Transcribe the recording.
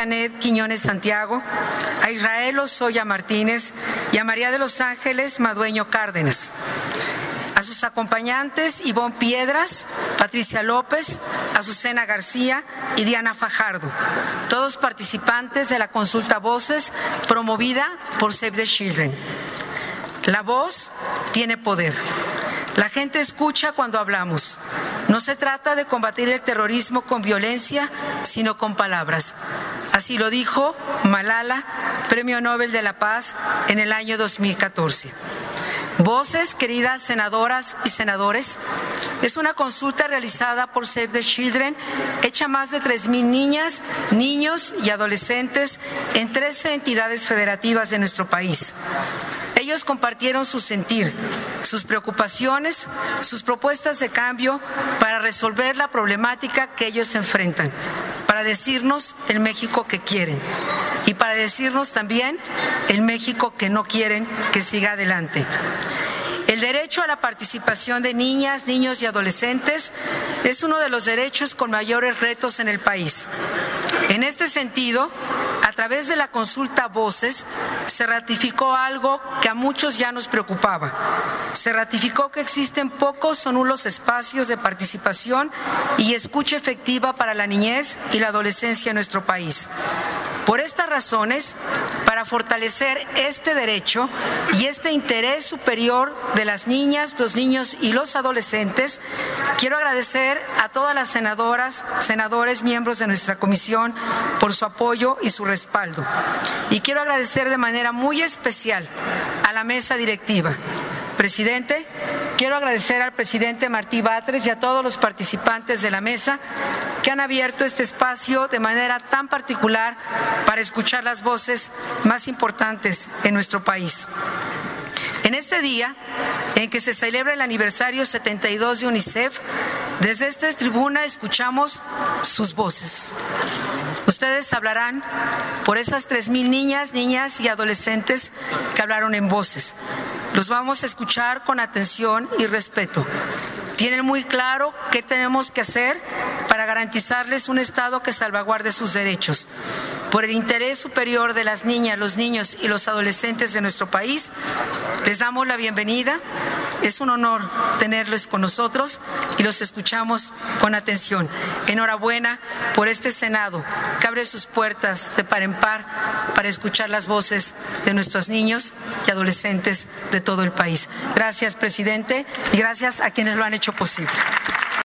Janet Quiñones Santiago, a Israel Ozoya Martínez y a María de los Ángeles Madueño Cárdenas. A sus acompañantes, Ivonne Piedras, Patricia López, Azucena García y Diana Fajardo, todos participantes de la consulta Voces promovida por Save the Children. La voz tiene poder. La gente escucha cuando hablamos. No se trata de combatir el terrorismo con violencia, sino con palabras. Así lo dijo Malala, Premio Nobel de la Paz, en el año 2014. Voces, queridas senadoras y senadores, es una consulta realizada por Save the Children, hecha a más de 3,000 niñas, niños y adolescentes en 13 entidades federativas de nuestro país. Ellos compartieron su sentir, sus preocupaciones, sus propuestas de cambio para resolver la problemática que ellos enfrentan, para decirnos el México que quieren y para decirnos también el México que no quieren que siga adelante. El derecho a la participación de niñas, niños y adolescentes es uno de los derechos con mayores retos en el país. En este sentido, a través de la consulta Voces, se ratificó algo que a muchos ya nos preocupaba. Se ratificó que existen pocos o nulos espacios de participación y escucha efectiva para la niñez y la adolescencia en nuestro país. Por estas razones, para fortalecer este derecho y este interés superior de las niñas, los niños y los adolescentes, quiero agradecer a todas las senadoras, senadores, miembros de nuestra comisión por su apoyo y su respaldo. Y quiero agradecer de manera muy especial a la mesa directiva. Presidente, quiero agradecer al presidente Martí Batres y a todos los participantes de la mesa que han abierto este espacio de manera tan particular para escuchar las voces más importantes en nuestro país. En este día, en que se celebra el aniversario 72 de UNICEF, desde esta tribuna escuchamos sus voces. Ustedes hablarán por esas 3,000 niñas y adolescentes que hablaron en voces. Los vamos a escuchar con atención y respeto. Tienen muy claro qué tenemos que hacer para garantizarles un Estado que salvaguarde sus derechos. Por el interés superior de las niñas, los niños y los adolescentes de nuestro país, les damos la bienvenida. Es un honor tenerles con nosotros y los escuchamos con atención. Enhorabuena por este Senado que abre sus puertas de par en par para escuchar las voces de nuestros niños y adolescentes de todo el país. Gracias, presidente, y gracias a quienes lo han hecho posible.